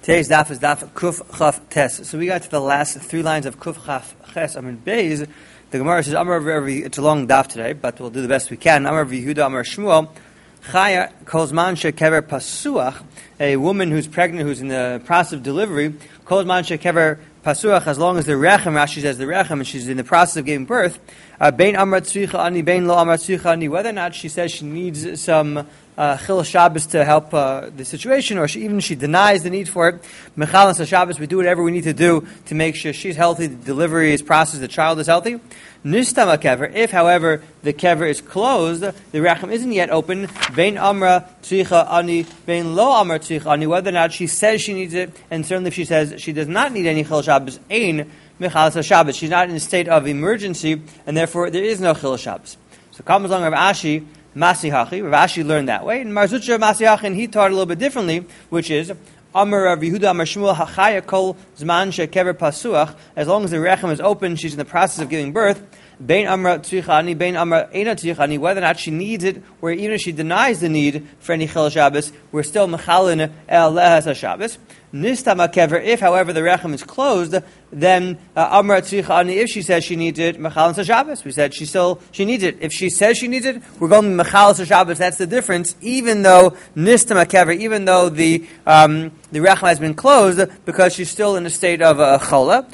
Today's daf is daf Kuf Chaf Tes. So we got to the last three lines of Kuf Chaf Ches. Beis. The Gemara says, Amar Ravi, it's a long daf today, but we'll do the best we can. Amar Yehuda, Amar Shmuel, Chaya Kozman Shekever Pasuach, a woman who's pregnant, who's in the process of delivery, Kozman Shekever Pasuach, as long as the Rechem, Rashi says the Rechem, and she's in the process of giving birth, Bein Amar Tzricha Ani, Bein Lo Amar Tzricha Ani, whether or not she says she needs some Chil Shabbos to help the situation, or she denies the need for it. Mechal and Shabbos, we do whatever we need to do to make sure she's healthy, the delivery is processed, the child is healthy. Nistama kever, if however the kever is closed, the rechem isn't yet open, Bein Amra Tzricha Ani, Bein Lo Amar Tzricha Ani, whether or not she says she needs it, and certainly if she says she does not need any Chil Shabbos, Ein Mechal Shabbos, she's not in a state of emergency, and therefore there is no Chil Shabbos. So comes along Rav Ashi, Masihachi, Rav Ashi learned that way, and Marzucha Masihachi, and he taught a little bit differently, which is Amar Rav Yehuda Amar Shmuel Hachaya Kol Zman Shekever Pasuach. As long as the rechem is open, she's in the process of giving birth. Bein Amra Tzrichani, Bein Amra Eina Tzrichani. Whether or not she needs it, or even if she denies the need for any Chil Shabbos, we're still Mechalin El Lehas Shabbos. Nistama Kever. If, however, the rechem is closed, then Amra Tzrichani. If she says she needs it, Mechalin Shabbos. We said she needs it. If she says she needs it, we're going Mechalin Shabbos. That's the difference. Even though Nistama Kever, even though the rechem has been closed, because she's still in a state of chola.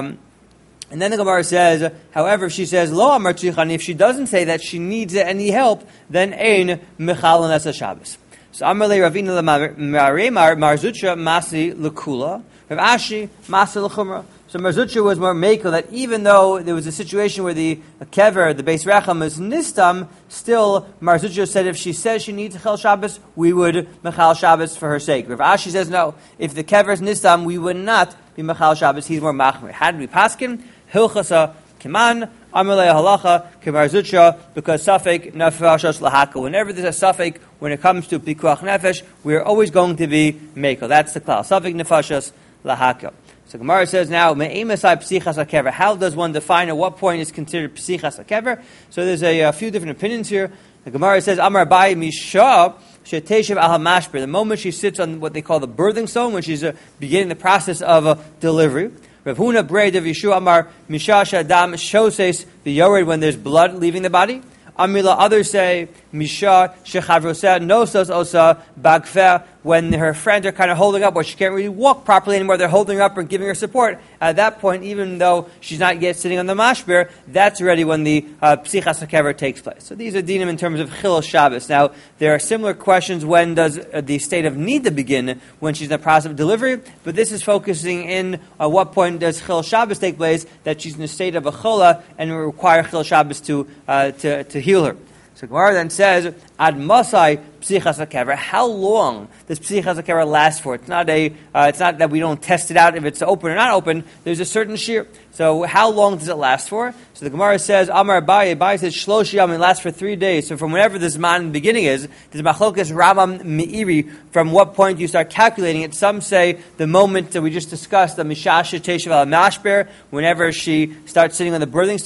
And then the Gemara says, however, if she says Lo Amar Tzrichani, if she doesn't say that she needs any help, then Ein Mechalin Esa Shabbos. So Amar Le Ravina Maremar Marzucha Masi Lekula, Rav Ashi Masi Lechumra. So Marzucha was more meiko that even though there was a situation where the kever, the base rechem, is nistam, still Marzucha said if she says she needs a Chil Shabbos, we would Mechal Shabbos for her sake. Rav Ashi says no. If the kever is nistam, we would not be Mechal Shabbos. He's more machmir. How did we paskin? Hilchasa Kiman, Amalei Halacha, Kemarzucha, because Safek Nefashos Lahaka. Whenever there's a Safek, when it comes to Pikuach Nefesh, we're always going to be Mekel. That's the klal. Safek Nefashos Lahaka. So Gemara says now, Me'emasai Psichas HaKever. How does one define at what point is considered Psichas HaKever? So there's a few different opinions here. The Gemara says, Amar Bai Misha, Sheteshev Al HaMashber. The moment she sits on what they call the birthing stone, when she's beginning the process of delivery. Rav Huna Breid of Yeshua Amar Misha Shadam Shoses the Yored, when there's blood leaving the body. Amila, others say Misha Shechavrosa Nosos Osa Bagfeh, when her friends are kind of holding up, or she can't really walk properly anymore, they're holding her up and giving her support. At that point, even though she's not yet sitting on the mashber, that's already when the Psichas HaKever takes place. So these are dinim in terms of Chil Shabbos. Now, there are similar questions, when does the state of need to begin, when she's in the process of delivery, but this is focusing in what point does Chil Shabbos take place, that she's in a state of a chola, and will require Chil Shabbos to heal her. So Gemara then says, Ad Masai Psichas HaKever. How long does Psichas HaKever last for? It's not that we don't test it out if it's open or not open. There's a certain shear. So how long does it last for? So the Gemara says, Amar Abaye says, Shlosh Yom, it lasts for 3 days. So from whenever the Zman in the beginning is, there's Machlokas Rambam Meiri, from what point you start calculating it. Some say the moment that we just discussed, the Mishasha Teshav Al Mashber, whenever she starts sitting on the birthing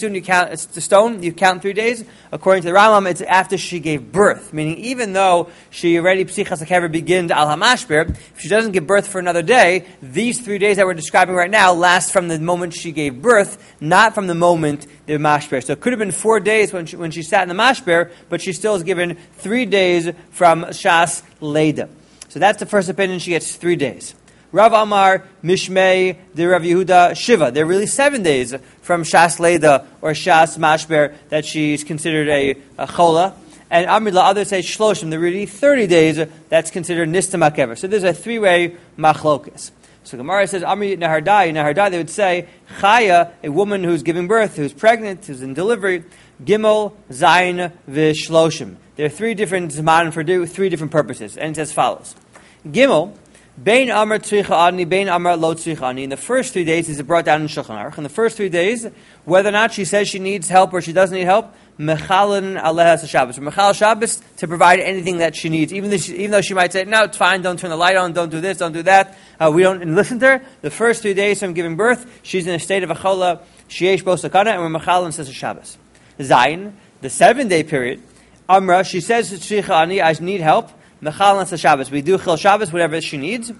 stone, you count 3 days. According to the Rambam, it's after she gave birth, meaning even though she already Psichas HaKever begins Al HaMashber, if she doesn't give birth for another day, these 3 days that we're describing right now last from the moment she gave birth, not from the moment the mashber. So it could have been 4 days when she sat in the mashber, but she still is given 3 days from Shas Leida. So that's the first opinion. She gets 3 days. Rav Amar Mishmei the Rav Yehuda Shiva. They're really 7 days from Shas Leida or Shas Mashber that she's considered a chola. And Amrila, others say Shloshim. They're really 30 days. That's considered Nistam HaKever. So there's a 3-way machlokas. So Gemara says, Amri Nahardai, they would say, Chaya, a woman who's giving birth, who's pregnant, who's in delivery, Gimel, Zayin, Vishloshim. There are 3 different Zman for 3 different purposes. And it's as follows. Gimel, Bein Amar Tzricha Ani, Bein Amar Lo Tzricha Ani. In the first 3 days, is brought down in Shulchan Aruch. In the first 3 days, whether or not she says she needs help or she doesn't need help, Mechalin Aleha Shabbos. Mechal Shabbos to provide anything that she needs. Even though she might say, no, it's fine, don't turn the light on, don't do this, don't do that. We don't listen to her. The first 3 days from giving birth, she's in a state of a chola, Sheyesh Bo Sakana, and we're Mechalin says Shabbos. Zayin, the 7-day period, Amra, she says, Tzricha Ani, I need help. Mechalin says Shabbos. We do Chil Shabbos, whatever she needs.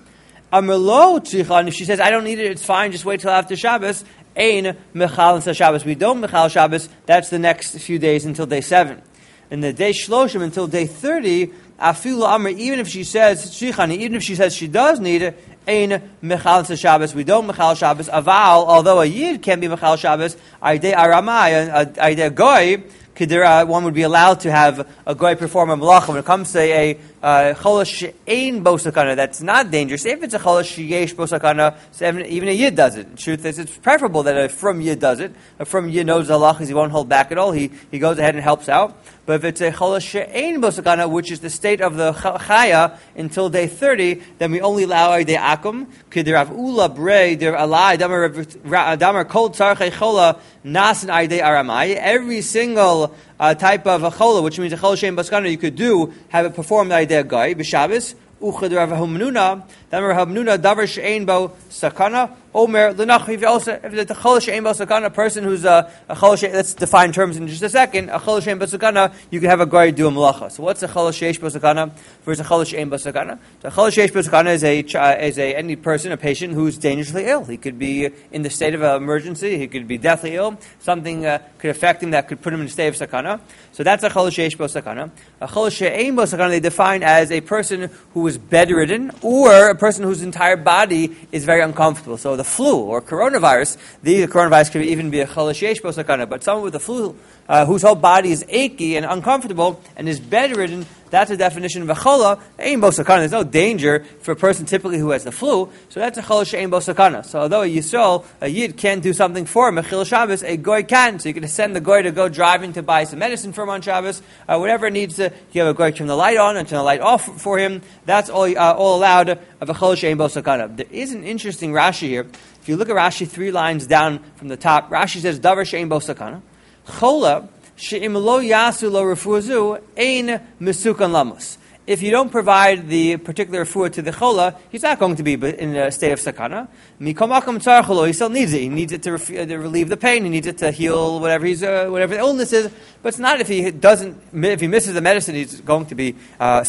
Amrlo tzricha, and if she says, I don't need it, it's fine, just wait till after Shabbos, ein mechal Shabbos. We don't mechal Shabbos, that's the next few days until day 7. And the day shloshim until day 30, afilu amr, even if she says tzricha, even if she says she does need it, ein mechal Shabbos. We don't mechal Shabbos. Aval, although a yid can be mechal Shabbos, aydei aramai, aydei goy, one would be allowed to have a goy perform a malacha when it comes to a cholos she'ein bo sakana, that's not dangerous. If it's a cholos she'yesh bo sakana, so even a yid does it. The truth is, it's preferable that a from yid does it. A from yid knows the halachas, he won't hold back at all. He goes ahead and helps out. But if it's a cholos she'ein bo sakana, which is the state of the chaya until day 30, then we only allow a day akum. K'derav ula brei der alai damar kol tzarchei chola nasan aydei aramai. Every single type of a chola, which means a chola she'ein bo sakana, you could do, have it performed by a guy b'Shabbos. Uchad Rav Hamnuna, Damar Hamnuna davar she'ein bo sakana. Omer l'nach. If it's a chol she'ein bo sakana, a person who's a chol she'ein, let's define terms in just a second. A chol she'ein bo sakana, you can have a guy do a malacha. So what's a chol she'ein bo sakana versus a chol she'ein bo sakana? So a chol she'ein bo sakana is any person, a patient who's dangerously ill. He could be in the state of an emergency. He could be deathly ill. Something could affect him that could put him in a state of sakana. So that's a chol she'ein bo sakana. A chol she'ein bo sakana they define as a person who is bedridden or a person whose entire body is very uncomfortable. So the flu or coronavirus, the coronavirus could even be a cholos she'ein bo sakana, but someone with the flu whose whole body is achy and uncomfortable and is bedridden, that's a definition of a chola she'ein bo sakana. There's no danger for a person typically who has the flu, so that's a cholos she'ein bo sakana. So although a yisrael, a yid can't do something for him, a chil Shabbos, a goy can. So you can send the goy to go driving to buy some medicine for him on Shabbos, whatever it needs to. You have a goy turn the light on and turn the light off for him. That's all allowed of a cholos she'ein bo sakana. There is an interesting Rashi here. If you look at Rashi 3 lines down from the top, Rashi says davar she'ein bo sakana. Chola she'im lo yasu lo refuazu ein mesukan lamos. If you don't provide the particular refuah to the chola, he's not going to be in a state of sakana. Mikom akum tzarcholo, he still needs it. He needs it to relieve the pain. He needs it to heal whatever the illness is. But it's not if he misses the medicine, he's going to be state of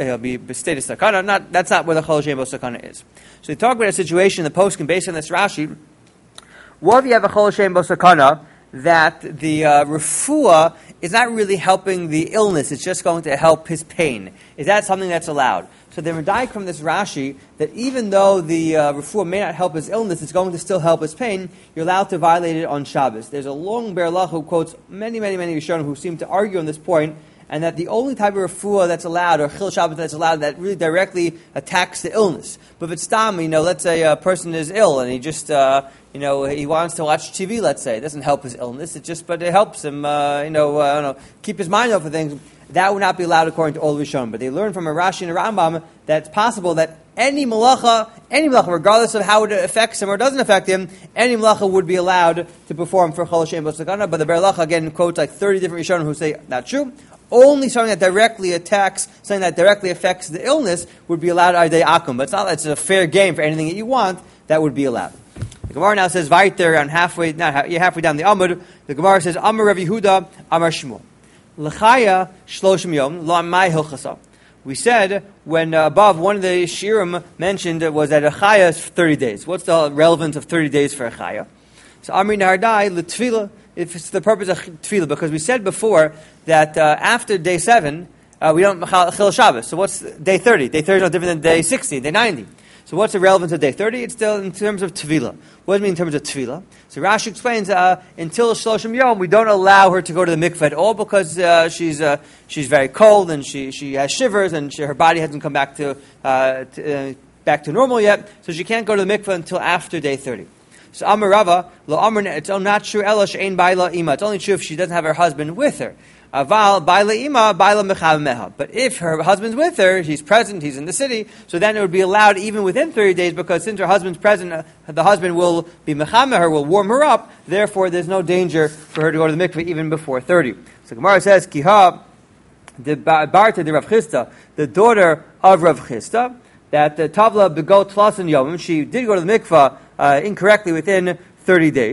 sakana. That's not where the cholos she'ein bo sakana is. So we talk about a situation in the poskim based on this Rashi. What if you have a cholos she'ein bo sakana that the refuah is not really helping the illness, it's just going to help his pain? Is that something that's allowed? So they're medayik from this Rashi that even though the refuah may not help his illness, it's going to still help his pain, you're allowed to violate it on Shabbos. There's a long berlach who quotes many Rishonim who seem to argue on this point, and that the only type of refuah that's allowed, or chil Shabbos that's allowed, that really directly attacks the illness. But if it's stam, let's say a person is ill and he just, he wants to watch TV, let's say. It doesn't help his illness, but it helps him, keep his mind off of things. That would not be allowed according to all Rishonim. But they learn from a Rashi and a Rambam that it's possible that any malacha, regardless of how it affects him or doesn't affect him, any malacha would be allowed to perform for cholos she'ein bo sakana. But the berlach again quotes like 30 different Rishonim who say that's true. Only something that directly affects the illness would be allowed aydei akum. But it's a fair game for anything that you want that would be allowed. The Gemara now says weiter on halfway down the Amud. The Gemara says Amar Rav Yehuda Amar Shmuel L'chaya shloshim yom lo mai hilchasa. We said when above one of the shirim mentioned was that a chaya is 30 days. What's the relevance of 30 days for a chaya? So Amri Nardai l'tfila. If it's the purpose of tefillah, because we said before that after day 7, we don't chil Shabbos. So what's day 30? Day 30 is no different than day 60, day 90. So what's the relevance of day 30? It's still in terms of tefillah. What does it mean in terms of tefillah? So Rashi explains, until Shloshim Yom, we don't allow her to go to the mikveh at all because she's very cold and she has shivers and her body hasn't come back to normal yet. So she can't go to the mikveh until after day 30. So Amar Rava, lo Amar, it's not true. Ela she'ein baila ima. It's only true if she doesn't have her husband with her. Aval baila ima baila mechav meha. But if her husband's with her, he's present, he's in the city, so then it would be allowed even within 30 days because since her husband's present, the husband will be mechav her, will warm her up. Therefore, there's no danger for her to go to the mikveh even before 30. So Gemara says, Kiha, the Barta de Rav Chisda, the daughter of Rav Chisda, that the Tavla begot Tlasan Yom, she did go to the mikveh incorrectly within 30 days.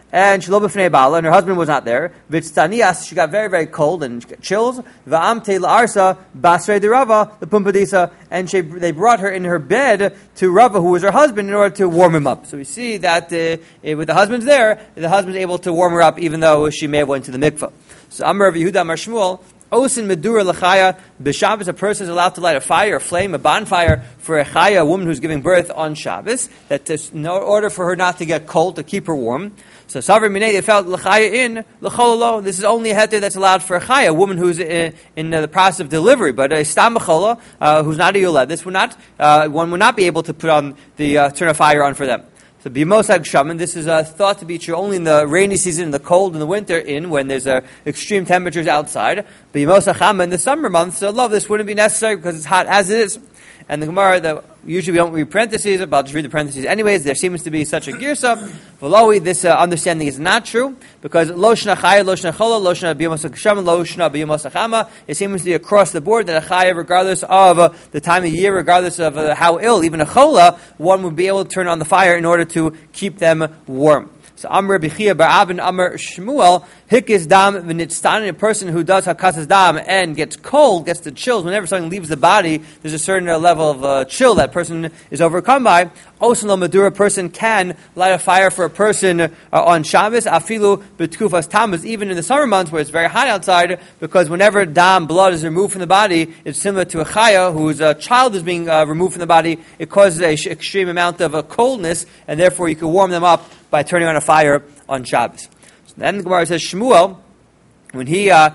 and Shelo b'fnei Bala, and her husband was not there. V'tzanias, she got very, very cold and chills. V'amte la'arsa basrei de Rava, the pumpadisa, and they brought her in her bed to Rava, who was her husband, in order to warm him up. So we see that with the husband's there, the husband's able to warm her up, even though she may have went to the mikveh. So Amar Rav Yehuda Amar Shmuel, Osin medura l'chaya, b'Shabbos a person is allowed to light a fire, a flame, a bonfire for a chaya, a woman who's giving birth on Shabbos, that is in order for her not to get cold, to keep her warm. So Savri Minei, they felt l'chaya in, l'chololo, this is only a heter that's allowed for a chaya, a woman who's in the process of delivery, but a stam b'chola, who's not a yulad, this would not, one would not be able to put on turn a fire on for them. So b'mosag shaman, this is thought to be true only in the rainy season, in the cold, in the winter, when there's extreme temperatures outside. B'mosag chama, in the summer months, love, this wouldn't be necessary because it's hot as it is. And the Gemara, usually we don't read parentheses, but I'll just read the parentheses anyways. There seems to be such a girsa. V'loi, this understanding is not true, because lo shna chaya, lo shna chola, lo shna b'yomosach shaman, lo shna b'yomosach chama. It seems to be across the board that a chaya, regardless of the time of year, regardless of how ill, even a chola, one would be able to turn on the fire in order to keep them warm. So Amr B'chia Bar Abin Amr Shmuel Hikis Dam V'nitztan, a person who does Hakasas Dam and gets cold, gets the chills. Whenever something leaves the body, there's a certain level of chill that person is overcome by. Osan Lo Madura, a person can light a fire for a person on Shabbos. Afilu B'tkufas Tammuz, even in the summer months where it's very hot outside, because whenever Dam, blood, is removed from the body, it's similar to a Chaya whose child is being removed from the body. It causes an extreme amount of coldness, and therefore you can warm them up by turning on a fire on Shabbos. So then the Gemara says Shmuel, when he got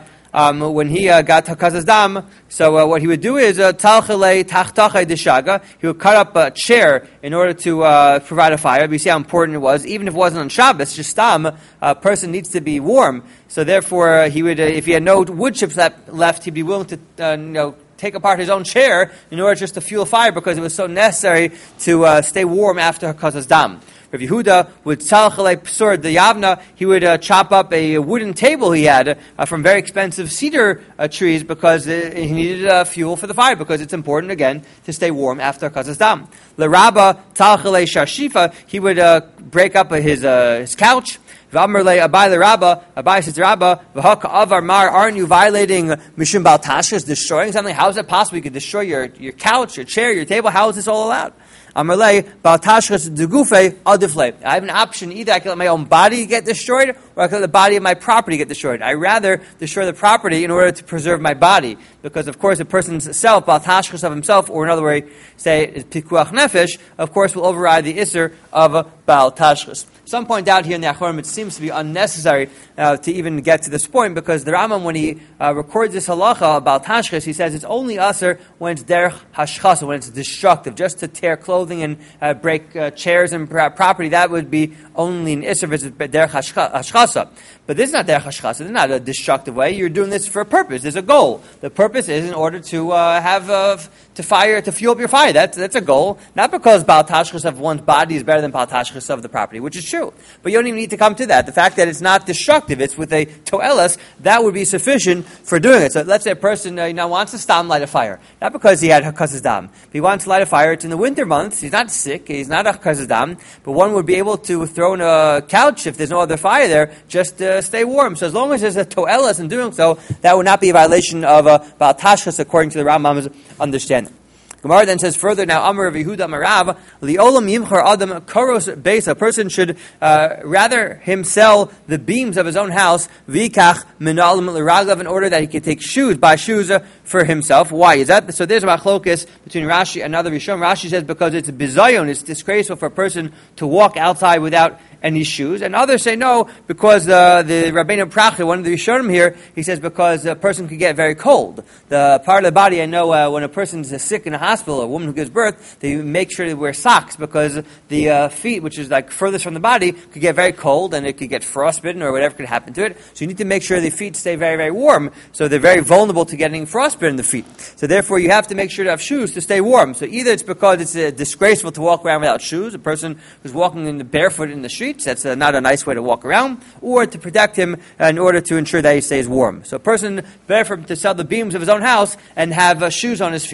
Hakazas Dam, so what he would do is Talchale Tachtachai Deshaga. He would cut up a chair in order to provide a fire. We see how important it was, even if it wasn't on Shabbos. Just a person needs to be warm. So therefore, he would, if he had no wood chips left, he'd be willing to take apart his own chair in order just to fuel a fire, because it was so necessary to stay warm after Hakazas Dam. Rav Yehuda would tzalchalei psur the yavna. He would chop up a wooden table he had from very expensive cedar trees, because he needed fuel for the fire, because it's important again to stay warm after Hakazas Dam. L'Rabba tzalchalei shashifa. He would break up his couch. V'amrle Abai l'Rabba. Abai says to Rabba, v'haka avar mar. Aren't you violating mishum bal tashchis, destroying something? How is it possible you could destroy your couch, your chair, your table? How is this all allowed? Amarle, bal tashchis degufe adifle. I have an option: either I can let my own body get destroyed, or I can let the body of my property get destroyed. I rather destroy the property in order to preserve my body, because of course a person's self, bal tashchis of himself, or another way, say pikuach nefesh, of course will override the iser of bal tashchis. Some point out here in the Achorim, it seems to be unnecessary to even get to this point, because the Rambam, when he records this halacha about tashchis, he says it's only aser when it's derech hashchasa, when it's destructive, just to tear clothing and break chairs and property. That would be only an iser if it's derech hashchasa. But this is not derech hashchasa. This is not a destructive way. You're doing this for a purpose. There's a goal. The purpose is in order to have to fuel up your fire. That's a goal. Not because bal tashchis of one's body is better than bal tashchis of the property, which is true. But you don't even need to come to that. The fact that it's not destructive, it's with a toelas, that would be sufficient for doing it. So let's say a person wants to stam light a fire. Not because he had hakazas dam. If he wants to light a fire, it's in the winter months. He's not sick. He's not a hakazas dam. But one would be able to throw in a couch if there's no other fire there, just to stay warm. So as long as there's a toelas in doing so, that would not be a violation of bal tashchis according to the Rambam's understanding. Gemara then says further, now Amar Yehuda Marav, Liolam Yimchar Adam Koros Beis, a person should rather him sell the beams of his own house, Vikach Minalim L'Raglav, in order that he can buy shoes for himself. Why is that? So there's a machlokes between Rashi and another Rishon. Rashi says because it's bizayon, it's disgraceful for a person to walk outside without any shoes, and others say no, because the Rabbeinu Pracha, one of the Rishonim here, he says because a person could get very cold. The part of the body, I know when a person's sick in a hospital, a woman who gives birth, they make sure they wear socks, because the feet, which is like furthest from the body, could get very cold, and it could get frostbitten or whatever could happen to it. So you need to make sure the feet stay very, very warm, so they're very vulnerable to getting frostbitten in the feet. So therefore you have to make sure to have shoes to stay warm. So either it's because it's disgraceful to walk around without shoes, a person who's walking in the barefoot in the street, that's not a nice way to walk around, or to protect him in order to ensure that he stays warm. So a person better for him to sell the beams of his own house and have shoes on his feet.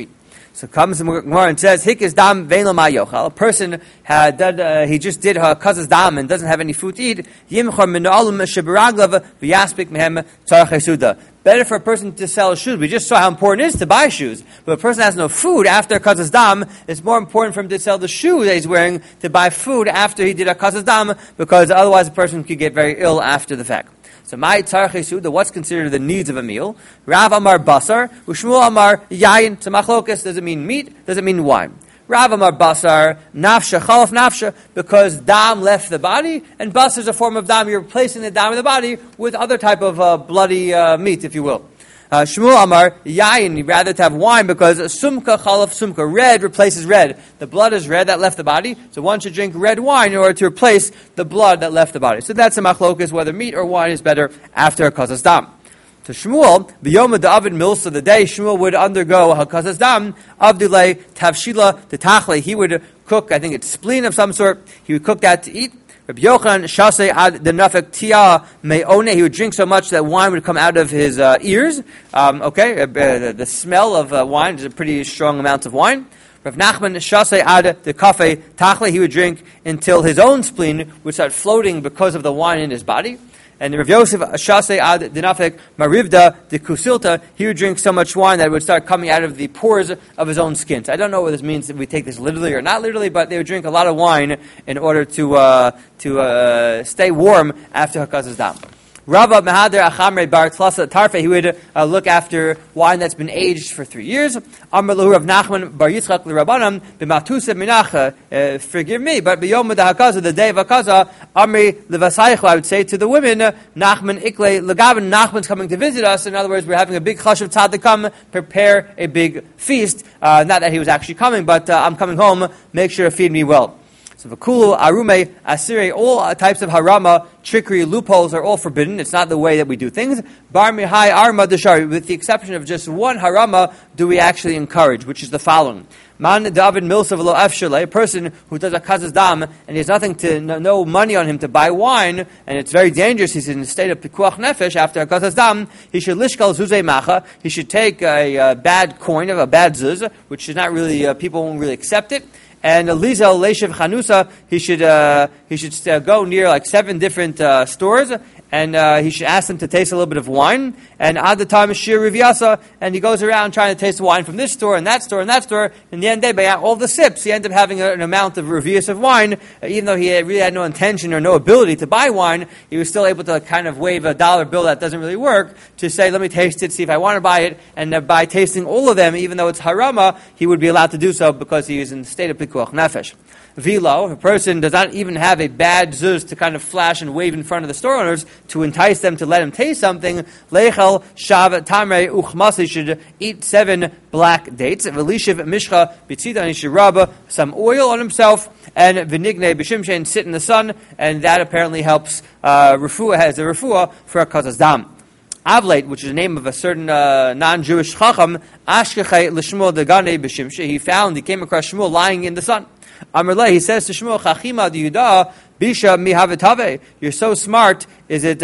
So comes the Gemara and says, "Hikis dam ve'lo ma yochal." A person he just did her cousin's dam and doesn't have any food to eat. Yimchor min alum sheberaglav v'yaspik mehem tzarchei suda. Better for a person to sell shoes. We just saw how important it is to buy shoes. But if a person has no food after a cousin's dam, it's more important for him to sell the shoe that he's wearing to buy food after he did a cousin's dam, because otherwise a person could get very ill after the fact. So, my tzarchei suda, what's considered the needs of a meal? Rav amar basar, u'Shmuel amar yayin. So, machlokas, does it mean meat? Does it mean wine? Rav amar basar, nafsha, chalaf nafsha, because dam left the body, and basar is a form of dam. You're replacing the dam of the body with other type of bloody meat, if you will. Shmuel amar yayin, you'd rather to have wine because sumka chalaf sumka, red replaces red. The blood is red that left the body, so one should drink red wine in order to replace the blood that left the body. So that's a machlokas, whether meat or wine is better after a kasas dam. To Shmuel, b'yom David milsa, the day Shmuel would undergo hakazas dam, avdulei tavshila the tachle, he would cook, I think it's spleen of some sort, he would cook that to eat. Rabbi Yochanan shasei ad the nafek tia me'one, he would drink so much that wine would come out of his ears. The smell of wine is a pretty strong amount of wine. Rav Nachman shasei ad the kafe tachle, he would drink until his own spleen would start floating because of the wine in his body. And Rav Yosef shasei ad dinafek marivda the kusilta, he would drink so much wine that it would start coming out of the pores of his own skin. So I don't know what this means, if we take this literally or not literally, but they would drink a lot of wine in order to stay warm after hakazas dam. Rava Mehader Achamre Bar Tlasa Tarfe, he would look after wine that's been aged for 3 years. Amr Lahu Rav Nachman Bar Yitzchak L'Rabbanan B'Matusa Minach, forgive me, but B'Yom Hakaza, the day of Hakaza, Amri Levasaychu, I would say to the women, Nachman Ikle Legavin, Nachman's coming to visit us. In other words, we're having a big chashuv tzad to come, prepare a big feast. Not that he was actually coming, but I'm coming home, make sure to feed me well. So Vakulu, Arume, Asire, all types of harama, trickery, loopholes are all forbidden. It's not the way that we do things. Bar Mihai Arma Deshari, with the exception of just one harama, do we actually encourage, which is the following. Man David Milsa V'lo Efshele, a person who does a kazas dam, and he has nothing to, no money on him to buy wine, and it's very dangerous, he's in a state of pikuach nefesh after a kazas dam, he should lishkal zuzei macha, he should take a bad coin of a bad zuz, which is not really, people won't really accept it. And Lizel Leishiv Chanusa, he should go near like 7 different stores, and he should ask them to taste a little bit of wine. And at the time, Shir Rivyasa, and he goes around trying to taste the wine from this store and that store and that store. In the end, by all the sips, he ends up having an amount of Rivyas of wine, even though he really had no intention or no ability to buy wine. He was still able to kind of wave a dollar bill that doesn't really work to say, let me taste it, see if I want to buy it. And by tasting all of them, even though it's harama, he would be allowed to do so because he is in the state of pikuach nefesh. Vilo, if a person does not even have a bad zuz to kind of flash and wave in front of the store owners to entice them to let him taste something, lechel shav tamre uchmas, he should eat 7 black dates. Velishiv mishcha bitzida, and he should rub some oil on himself, and vinigne b'shimshe, sit in the sun, and that apparently helps refuah, has a refuah for a kazas dam. Avlate, which is the name of a certain non-Jewish chacham, ashkechei l'shmuel degane b'shimshe, he came across Shmuel lying in the sun. Amrle, he says to Shmuel, Chachima Yudah Bisha Mihavitave. You're so smart. Is it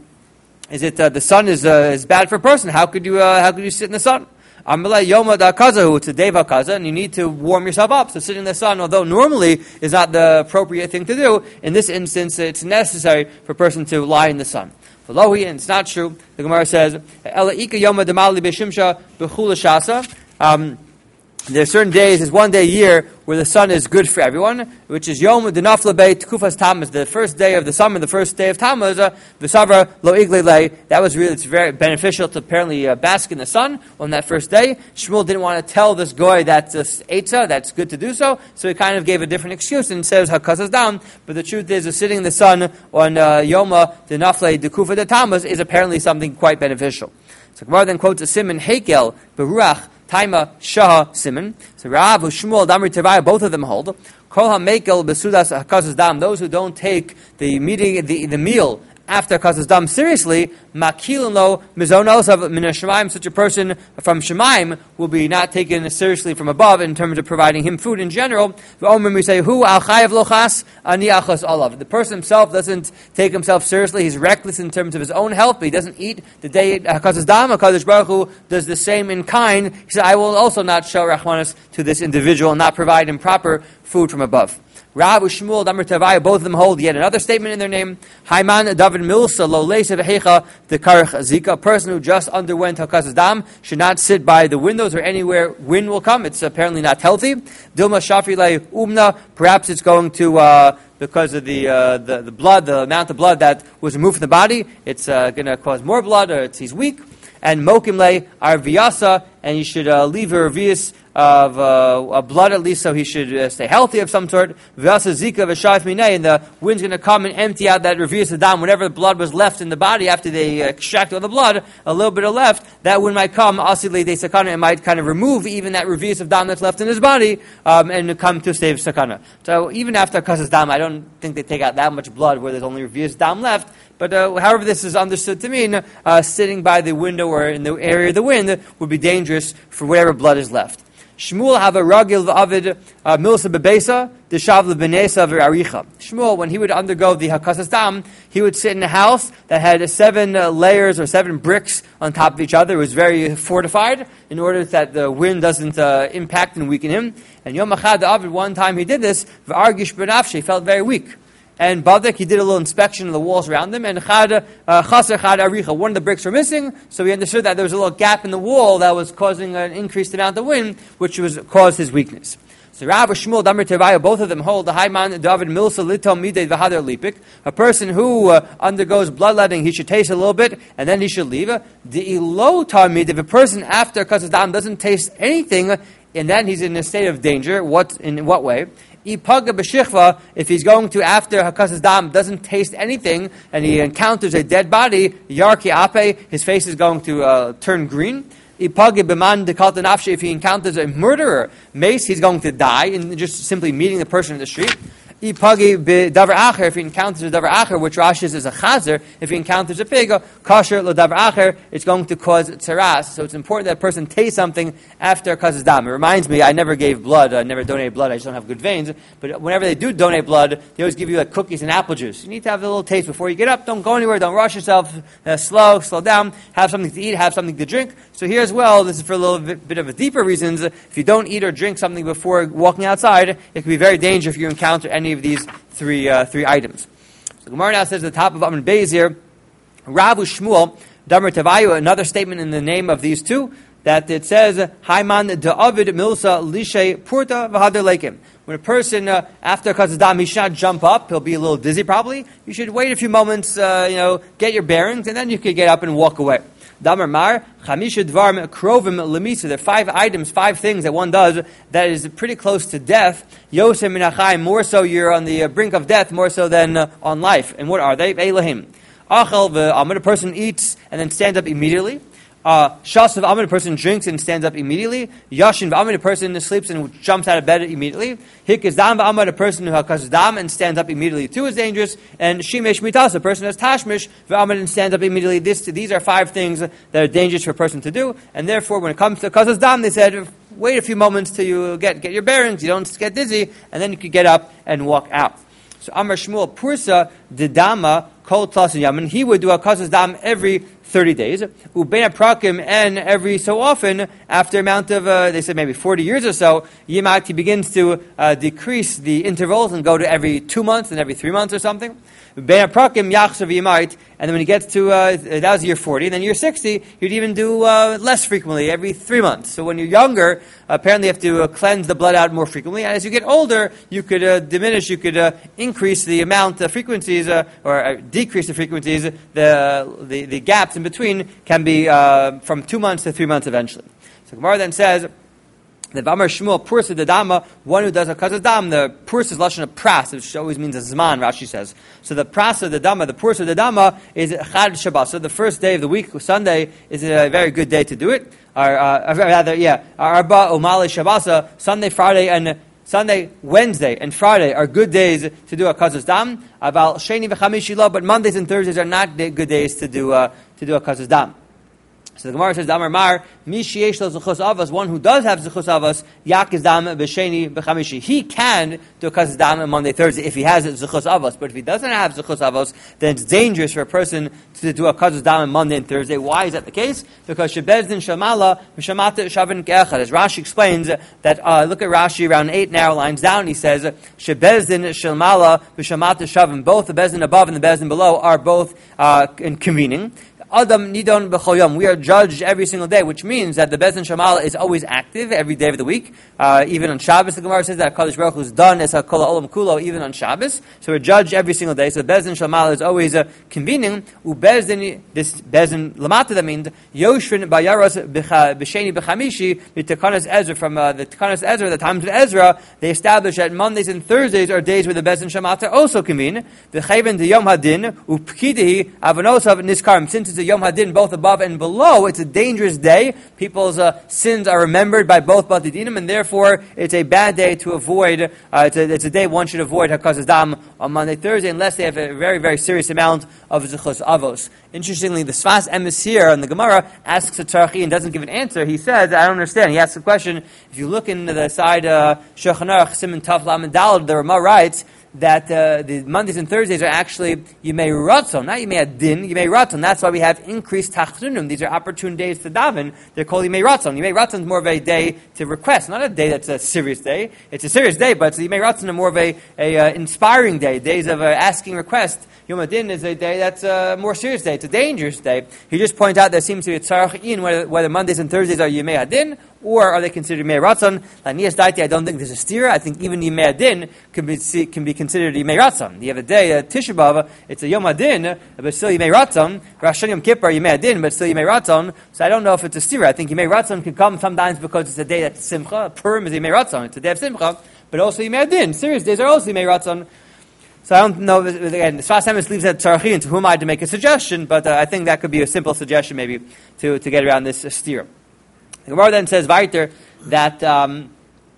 the sun is bad for a person? How could you sit in the sun? Amrle Yoma Dakazahu. It's a day of Hakaza, and you need to warm yourself up. So sitting in the sun, although normally is not the appropriate thing to do, in this instance it's necessary for a person to lie in the sun. And it's not true. The Gemara says, Ela Ika Yoma Damali Beshimsha Bechula Shasa. There are certain days, there's one day a year where the sun is good for everyone, which is Yom Denafla Beit Kufas Tammuz, the first day of the summer, the first day of Tammuz, V'savra Lo Iglele. That was really, it's very beneficial to apparently bask in the sun on that first day. Shmuel didn't want to tell this guy that's Eitzah, that's good to do so he kind of gave a different excuse and says Hakazas down. But the truth is, sitting in the sun on Yoma Denafla Dekufa de Tammuz is apparently something quite beneficial. So Gemara then quotes a simon Hekel Beruach Taima Shah Simon. So Rav Shmuel Damri Tevaya, both of them hold. Kol HaMekel Besudas Hakazas Dam. Those who don't take the meal after Hakazas Dam seriously, makilin lo mizonos of min Shemaim, such a person from Shemaim will be not taken seriously from above in terms of providing him food in general. We say, who al chayav lochas ani achas olav. The person himself doesn't take himself seriously. He's reckless in terms of his own health, but he doesn't eat the day Hakazas Dam. HaKadosh Baruch Hu does the same in kind. He said, I will also not show rachmanis to this individual and not provide him proper food from above. Rav Shmuel Damar Tavaya, both of them hold yet another statement in their name. Haiman David Milsa Lo Leisa Vehecha the Karach Zika. A person who just underwent Hakazas Dam should not sit by the windows or anywhere wind will come. It's apparently not healthy. Dilma Shafi Le Umna. Perhaps it's going to because of the blood, the amount of blood that was removed from the body. It's going to cause more blood, or he's weak. And Mokim Le Arviasa, and you should leave a revius of blood at least, so he should stay healthy of some sort. Vyasa Zika V'Shayf Minei, and the wind's going to come and empty out that revius Adam, whatever blood was left in the body after they extract all the blood, a little bit of left, that wind might come, Asili De Sakana, it might kind of remove even that revius of Dam that's left in his body, and come to save Sakana. So even after Hakazas Dam, I don't think they take out that much blood where there's only revius Dam left. But however this is understood to mean, sitting by the window or in the area of the wind would be dangerous for whatever blood is left. Shmuel have a ragil v'avid milsa bebesa deshav lebenesa v'aricha. Shmuel, when he would undergo the Hakazas Dam, he would sit in a house that had 7 layers or 7 bricks on top of each other. It was very fortified in order that the wind doesn't impact and weaken him. And Yom Echad the Avid, one time he did this, v'argish b'nafshe, he felt very weak. And Badek, he did a little inspection of the walls around them, and chaser chad aricha, one of the bricks were missing, so he understood that there was a little gap in the wall that was causing an increased amount of wind, which caused his weakness. So Rav Shmuel Damar Tevaya, both of them hold the Haiman David Milsa Litom Midei V'Hadar Lipik. A person who undergoes bloodletting, he should taste a little bit, and then he should leave. The Ilo Tamid, if a person after Hakazas Dam doesn't taste anything, and then he's in a state of danger, in what way? If he's going to, after Hakazas Dam, doesn't taste anything, and he encounters a dead body, Yarki Ape, his face is going to turn green. If he encounters a murderer, mace, he's going to die, in just simply meeting the person in the street. If he encounters a davar acher, which Rashi says is a chazer, if he encounters a pig, kosher lo davar acher, it's going to cause tsaras. So it's important that a person taste something after Hakazas Dam. It reminds me, I never gave blood, I never donated blood, I just don't have good veins. But whenever they do donate blood, they always give you like cookies and apple juice. You need to have a little taste before you get up. Don't go anywhere, don't rush yourself, slow down, have something to eat, have something to drink. So here as well, this is for a little bit of a deeper reasons. If you don't eat or drink something before walking outside, it can be very dangerous if you encounter any of these three items. So Gemara now says at the top of Amud Beis here, Rav Shmuel Damar Tavayu, another statement in the name of these two, that it says, Haiman Da'avid Milsa Lishe Purta V'Hadar Leikim. When a person, after Hakazas Dam, he should not jump up, he'll be a little dizzy probably. You should wait a few moments, get your bearings, and then you could get up and walk away. Damar Mar, Chamisha Dvarim Krovim Lemisa. There are 5 items, 5 things that one does that is pretty close to death. Yosem Minachai, more so you're on the brink of death, more so than on life. And what are they? Elohim. Achel v'amid, a person eats and then stands up immediately. Shasav Amid, a person drinks and stands up immediately. Yashin V'Amid, a person sleeps and jumps out of bed immediately. Hikaz Dam V'Amid, a person who has Dam and stands up immediately too is dangerous. And Shimesh Mitas, a person who has Tashmish V'Amid and stands up immediately. These are 5 things that are dangerous for a person to do. And therefore, when it comes to Hakazas Dam, they said, wait a few moments till you get your bearings, you don't get dizzy, and then you can get up and walk out. So Amar Shmuel Pursa Didama Kol Tlas Yamin, he would do Hakazas Dam every 30 days. Ubein Prakim, and every so often, after a amount of, they said maybe 40 years or so, Yimat, he begins to decrease the intervals and go to every 2 months and every 3 months or something. Ubein Prakim Yachsav Yimait, and then when he gets to, that was year 40, and then year 60, he'd even do less frequently, every 3 months. So when you're younger, apparently you have to cleanse the blood out more frequently, and as you get older, you could diminish, you could increase the amount of frequencies, or decrease the frequencies, the gaps in between can be from 2 months to 3 months eventually. So Gemara then says, the Vamar Shmuel Pursa Dedama, one who does Hakazas Dam, the Pursa is lashon of pras, which always means a zman, Rashi says. So the Prasa Dedama, the Pursa Dedama, is Chad Shabbat. So the first day of the week, Sunday, is a very good day to do it. Arba Umali Shabbasa, Sunday, Friday, and Sunday, Wednesday, and Friday are good days to do a Kazas Dam. Aval Sheni v'Chamishi lo, but Mondays and Thursdays are not good days to do a Kazas Dam. So the Gemara says, Damar Mar, Mi sheyesh lo zechus avos, one who does have zechus avos, yakiz dam b'sheni b'chamishi. He can do a kazas dam on Monday, Thursday if he has zechus avos. But if he doesn't have zechus avos, then it's dangerous for a person to do a kazas dam on Monday and Thursday. Why is that the case? Because shebezdin shamala v'shamata shavin ke'echad. As Rashi explains that, look at Rashi around 8 narrow lines down. He says, shebezdin shamala v'shamata shavin. Both the bezdin above and the bezdin below are both convening. Adam nidon b'chol yom. We are judged every single day, which means that the Bezdin Shamal is always active every day of the week. Even on Shabbos, the Gemara says that Kadosh Baruch Hu is done as HaKol Olam Kulo, even on Shabbos. So we're judged every single day. So the Bezdin Shamal is always convening. Ubezdin, this Bezdin Lamata, that means Yoshvin Bayaros B'Sheni B'Chamishi, the Tekanas Ezra, from the Tekanas Ezra, the times of Ezra, they establish that Mondays and Thursdays are days where the Bezdin Shamata also convene. The Chayven de Yom Hadin, Upkidihi Avonosav Niskarim. Since it's a Yom Hadin, both above and below, it's a dangerous day. People's sins are remembered by both Batidinim, and therefore it's a bad day to avoid, it's a day one should avoid HaKazas Dam on Monday, Thursday, unless they have a very, very serious amount of Zechus Avos. Interestingly, the Sfas Emes here on the Gemara asks a Tzarchi and doesn't give an answer. He says, I don't understand. He asks a question. If you look in the side Shulchan Aruch, Siman Taf Lamed Daled, the Ramah writes that the Mondays and Thursdays are actually Yimei Ratzon, not Yimei Adin, Yimei Ratzon. That's why we have increased Tachzunim. These are opportune days to daven. They're called Yimei Ratzon. Yimei Ratzon is more of a day to request, not a day that's a serious day. It's a serious day, but Yimei Ratzon is more of a inspiring day, days of asking request. Yom Adin is a day that's a more serious day. It's a dangerous day. He just points out there seems to be a tzarach in whether Mondays and Thursdays are Yimei Adin or are they considered Yimei Ratzon. Like Nias Daiti, I don't think there's a steer. I think even Yimei Adin can be considered Yimei Ratzon. You have a day, Tisha B'Av, it's a Yom Adin, but still Yimei Ratzon. Rosh Hashanah Yom Kippur, Yimei Adin, but still Yimei Ratzon. So I don't know if it's a steer. I think Yimei Ratzon can come sometimes because it's a day that's Simcha. Purim is Yimei Ratzon. It's a day of Simcha, but also Yimei Adin. Serious days are also Yimei Ratzon. So I don't know, again, the Sfas Emes leaves that Tzarchi, and to whom I to make a suggestion, but I think that could be a simple suggestion maybe to get around this steer. The Gemara then says, Vaiter, that the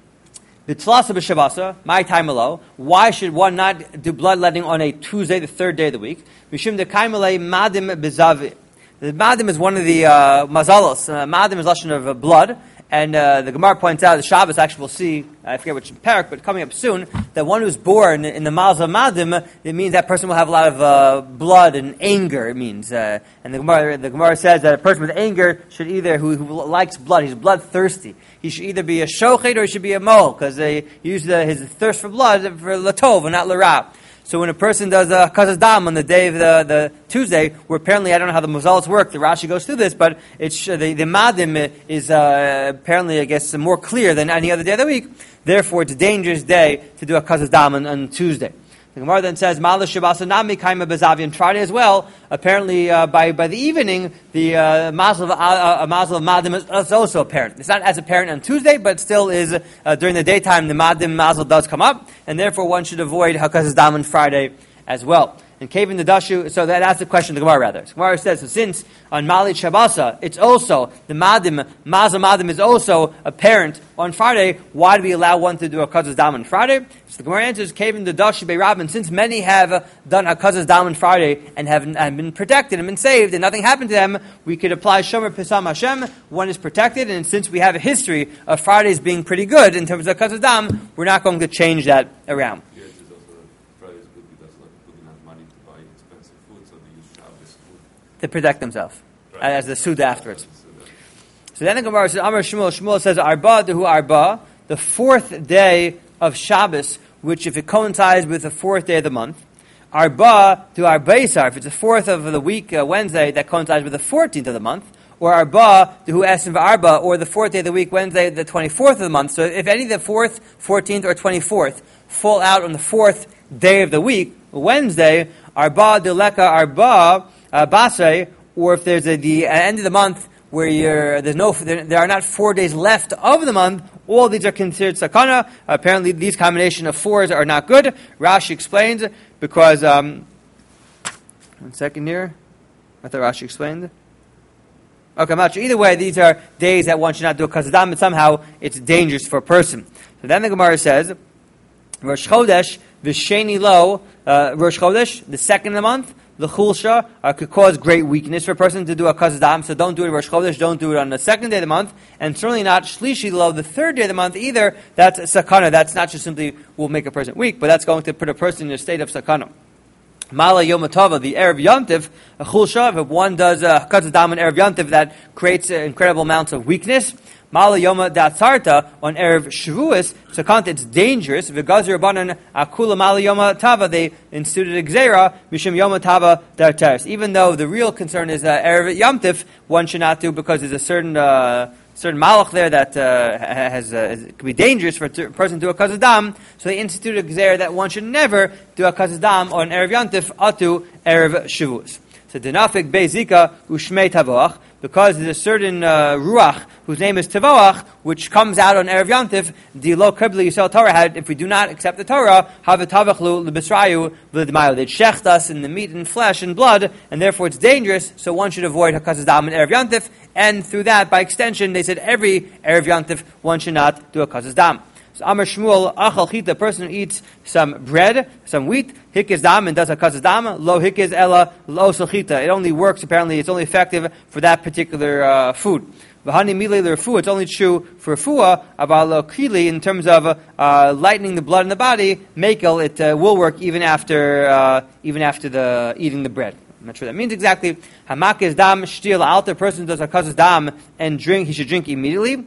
Tzlasa b'Shavasa, my time alone, why should one not do bloodletting on a Tuesday, the third day of the week? Mishum dekaimale madim bezavi. The madim is one of the mazalos. Madim is lashon of blood. And the Gemara points out, the Shabbos actually will see, I forget which parak, but coming up soon, that one who's born in the Maz of Madim, it means that person will have a lot of blood and anger, it means. And the Gemara says that a person with anger should either, who likes blood, he's bloodthirsty, he should either be a shochet or he should be a mol, because they use his thirst for blood for latov and not l'ra. So when a person does a Kazas Dam on the day of the Tuesday, where apparently, I don't know how the Mazalos work, the Rashi goes through this, but it's the Madim is apparently, I guess, more clear than any other day of the week. Therefore, it's a dangerous day to do a Kazas Dam on Tuesday. The Gemara then says, Mala Shabasa Nami Kaima Bezavi, and Friday as well. Apparently, by the evening, the Mazel of Madim is also apparent. It's not as apparent on Tuesday, but still is during the daytime. The Madim Mazel does come up, and therefore one should avoid Hakazas Dam on Friday as well. And Kevin the Dashu, so that's the question of the Gemara rather. So Gemara says, so since on Mali Shabasa, it's also, the Madim, Mazel Madim is also apparent on Friday, why do we allow one to do a Kazas Dam on Friday? So the Gemara answers, Kevin the Dashu Be'Rabban, since many have done a Kazas Dam on Friday and have been protected and been saved and nothing happened to them, we could apply Shomer Pesam Hashem, one is protected, and since we have a history of Fridays being pretty good in terms of Kazas Dam, we're not going to change that around. To protect themselves, right, as the Suda afterwards. So then the Gemara says, Amar Shmuel, Shmuel says, Arba dehu Arba, the fourth day of Shabbos, which if it coincides with the fourth day of the month, Arba dehu Arba Isar, if it's the fourth of the week, Wednesday, that coincides with the 14th of the month, or Arba dehu Esim v'Arba, or the fourth day of the week, Wednesday, the 24th of the month. So if any of the 4th, 14th, or 24th fall out on the fourth day of the week, Wednesday, Arba deleka Arba, Basre, or if there's the end of the month where there are not 4 days left of the month, all these are considered sakana. Apparently, these combination of fours are not good. Rashi explains because 1 second here. I thought Rashi explained. Okay, I'm not sure. Either way, these are days that one should not do a kasadam, but somehow it's dangerous for a person. So then the Gemara says, Rosh Chodesh, V'sheni lo, Rosh Chodesh, the second of the month, the chulsha could cause great weakness for a person to do a kasadam, so don't do it Rosh Chodesh, don't do it on the second day of the month, and certainly not shlishi lo, the third day of the month either. That's sakana. That's not just simply will make a person weak, but that's going to put a person in a state of sakana. Mala Yom Tova, the Erev Yontiv, a chulsha, if one does a kasadam on Erev Yontiv, that creates incredible amounts of weakness. Mala Yoma Datzarta on Erev Shavuos, so it's dangerous. V'gazir Rabbanan Akula Mala Yoma Tava, they instituted a Gzeira, Mishim Yoma Tava Darteris. Even though the real concern is Erev Yom Tif, one should not do because there's a certain malach there that could be dangerous for a person to do a kazadam. So they instituted a Gzeira that one should never do a kazadam on Erev Yom Tif atu Erev Shavuos. So Denafik Beizika Ushmei Tavoach, because there's a certain ruach whose name is Tavoach, which comes out on Erev Yantif, the lo kibli Yisrael Torah had, if we do not accept the Torah, have a Tavachlu lebisrayu v'ledmayu. They'd shecht us in the meat and flesh and blood, and therefore it's dangerous, so one should avoid Hakazadam and Erev Yantif, and through that, by extension, they said every Erev Yantif, one should not do a Hakazadam. So Amar Shmuel, Achal Chita, a person who eats some bread, some wheat, hikis dam, and does a kasadam, lo hikis ella, lo sochita. It only works, apparently, it's only effective for that particular food. V'hani milei l'refuah, it's only true for refuah, about lo kili, in terms of lightening the blood in the body, mekel, it will work even after the eating the bread. I'm not sure what that means exactly. Hamak is dam shtil alter, person does a kasadam and drink, he should drink immediately.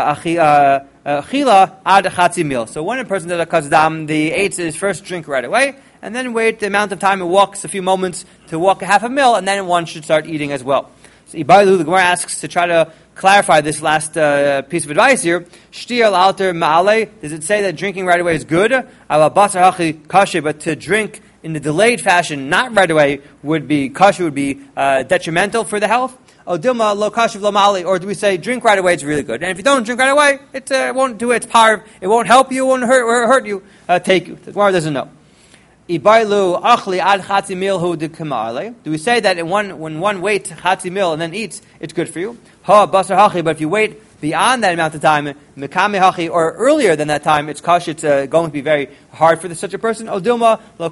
Chila ad chatzi mil. So when a person does a kazdam, the eighth is first drink right away, and then wait the amount of time it walks, a few moments to walk a half a mil, and then one should start eating as well. So Ibailu, the Gemara asks to try to clarify this last piece of advice here. Shtial alter ma'ale. Does it say that drinking right away is good? Ala basar hachi kashe, but to drink in the delayed fashion, not right away, would be kashe, would be detrimental for the health. Or do we say drink right away? It's really good, and if you don't drink right away, it won't do its power. It won't help you. It won't hurt you. Take you. The Gemara doesn't know. Do we say that when one waits chatzi mil and then eats, it's good for you? But if you wait beyond that amount of time, or earlier than that time, it's going to be very hard for such a person. Or do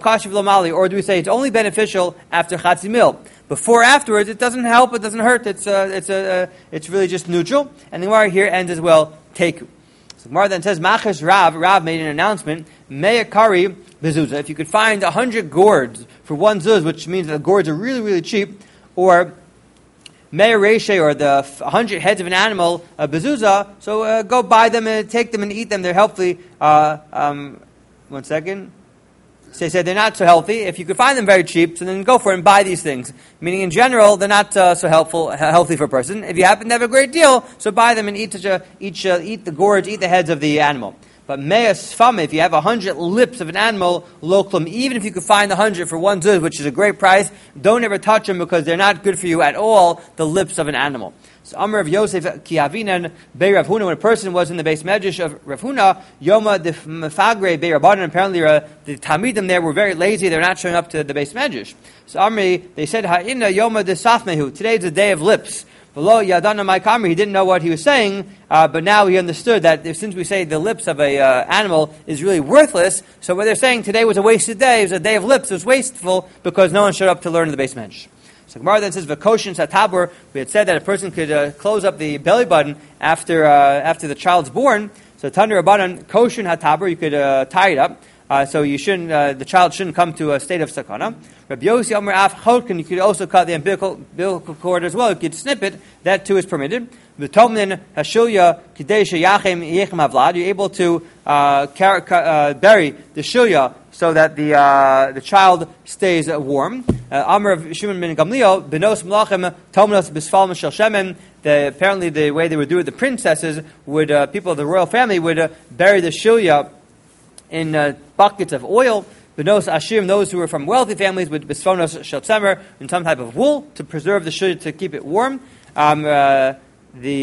we say it's only beneficial after chatzi mil? Before, afterwards, it doesn't help, it doesn't hurt, it's really just neutral. And the Gemara here ends as well, teku. So the Gemara then says, Machash Rav made an announcement, Meyakari bezuzah. If you could find 100 gourds for one zuz, which means that the gourds are really, really cheap, or Meyareshe, or the 100 heads of an animal, bezuzah, so go buy them and take them and eat them. They're healthy. 1 second. So they said they're not so healthy. If you could find them very cheap, so then go for it and buy these things. Meaning, in general, they're not so healthy for a person. If you happen to have a great deal, so buy them and eat the gourds, eat the heads of the animal. But me'asfama, if you have 100 lips of an animal, loklum, even if you could find 100 for one zuz, which is a great price, don't ever touch them because they're not good for you at all, the lips of an animal. So Amr of Yosef Kiavinan Bei Rav Huna, when a person was in the base medrash of Rav Huna, Yoma de Mefagre Bei Rabbanan, apparently the Talmidim there were very lazy, they're not showing up to the base medrash. So Amri, they said, Ha'inna Yoma de Safmehu, today is the day of lips. Below Yadana Mai Kamri, he didn't know what he was saying, but now he understood that since we say the lips of a animal is really worthless, so what they're saying today was a wasted day, it was a day of lips, it was wasteful because no one showed up to learn in the base medrash. So Gemara then says, "V'koshin satabur." We had said that a person could close up the belly button after the child's born. So Tanur Rabbanan koshin hatabur, you could tie it up. So you shouldn't. The child shouldn't come to a state of sakana. Rabbi Yossi Amar Af Chodkin, you could also cut the umbilical cord as well. You could snip it. That too is permitted. V'tomnin hashilya kidei sheyachem yechem havlad. You're able to bury the shilya so that the child stays warm. Amr of Shimon ben Gamliel, Benos Melachim, Tomnos Bisfalm Shel Shemen. Apparently, the way they would do it, the princesses would, people of the royal family would bury the shilya in buckets of oil. Benos Ashim, those who were from wealthy families, would Bisfonos Shel Tzemer, in some type of wool to preserve the shilya, to keep it warm. And the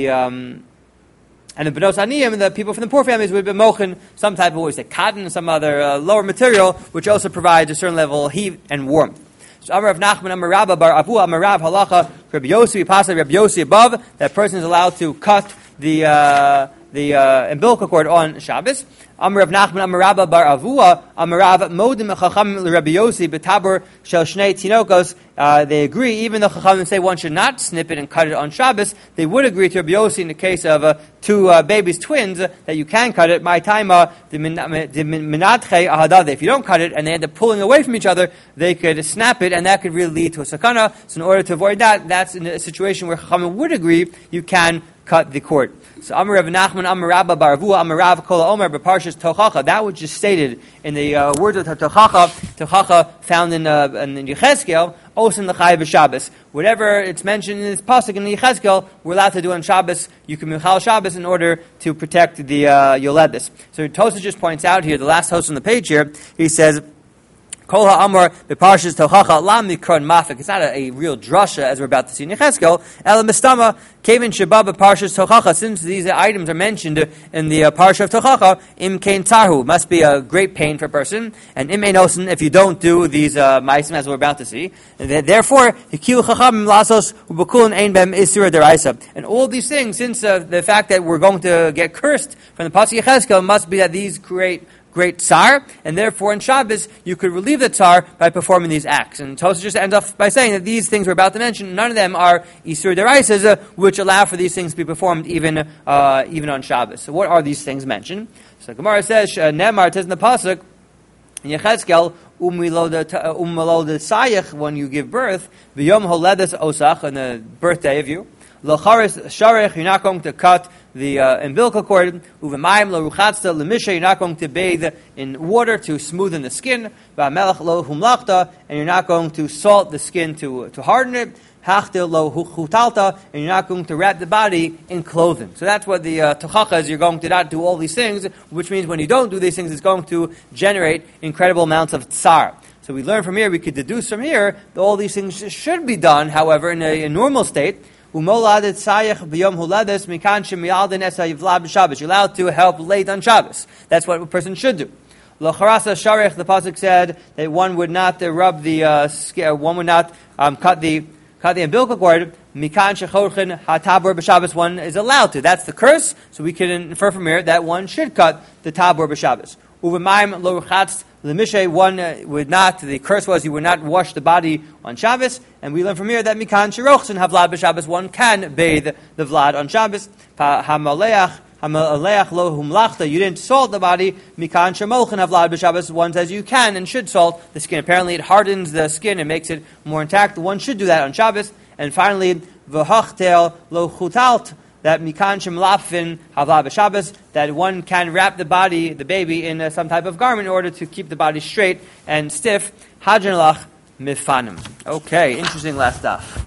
Benos Aniyim, the people from the poor families, would be mochen, some type of, cotton, some other lower material, which also provides a certain level of heat and warmth. So Amar Rav Nachman, Amar Rabba bar Avu, Amar Rav Halacha, Rabbi Yossi, we pass Rabbi Yossi above. That person is allowed to cut the umbilical cord on Shabbos. Amar Rav Nachman, Amar Rabba bar Avua, Amar Rav Modim Chacham Rabbi Yossi betabur shel shnei tinokos. They agree, even though Chachamim say one should not snip it and cut it on Shabbos, they would agree to Rabbi Yossi in the case of two babies, twins, that you can cut it. My time, the minatche ahadade. If you don't cut it and they end up pulling away from each other, they could snap it, and that could really lead to a sakana. So in order to avoid that, that's in a situation where Chachamim would agree you can cut the cord. So Amar Rav Nachman, Amar Rabba bar Avua, Amar Rav Kol Omer b'Parshas Tochacha. That which is stated in the words of Tochacha found in Yechezkel, Osin l'chai b'Shabbos. Whatever it's mentioned in this pasuk in Yechezkel, we're allowed to do on Shabbos. You can michal Shabbos in order to protect the Yoledis. So Tosafos just points out here, the last Tosafos on the page here, he says, Kol ha'amar b'Parshas Tochacha lam mikron mafik. It's not a real drasha as we're about to see in Yechezkel. El mistama kevin sheba b'Parshas Tochacha. Since these items are mentioned in the Parsha of Tochacha, im kein tarhu, must be a great pain for a person, and im einosin if you don't do these ma'asim as we're about to see. And therefore, hikiu chachamim lasos u'bekulin ein bem isura deraisa. And all these things, since the fact that we're going to get cursed from the pasuk Yechezkel, must be that these create great tsar, and therefore in Shabbos you could relieve the tsar by performing these acts. And Tosafos just ends off by saying that these things we're about to mention, none of them are Isur Deraisas, which allow for these things to be performed even on Shabbos. So what are these things mentioned? So Gemara says, Nemar, it says in the pasuk in Yechezkel, sayich, when you give birth, v'yom holedes osach, on the birthday of you, L'charis sharech, you're not going to cut the umbilical cord. Uvemayim lo ruchatzta lemisha, you're not going to bathe in water to smoothen the skin. Va'melech lo humlachta, and you're not going to salt the skin to harden it. Hachtil lo chutalta, and you're not going to wrap the body in clothing. So that's what the tochacha is. You're going to not do all these things, which means when you don't do these things, it's going to generate incredible amounts of tsar. So we learn from here, we could deduce from here, that all these things should be done, however, in a normal state. You're allowed to help late on Shabbos. That's what a person should do. The pasuk said that one would not rub the skin, one would not cut the umbilical cord. One is allowed to. That's the curse. So we can infer from here that one should cut the tabor b'Shabbos. One would not, the curse was he would not wash the body on Shabbos, and we learn from here that Mikan Shirochsin Havlad b'Shabbos, one can bathe the Vlad on Shabbos. Hamaleach lo humlachta, you didn't salt the body, Mikan Shemolchin Havlad b'Shabbos, one says you can and should salt the skin. Apparently it hardens the skin and makes it more intact. One should do that on Shabbos. And finally, V'hachtel lo chutalt, that mikan shemlafin havla b'Shabbos, that one can wrap the body, the baby, in some type of garment in order to keep the body straight and stiff. Hadran lach mifanim. Okay, interesting last stuff.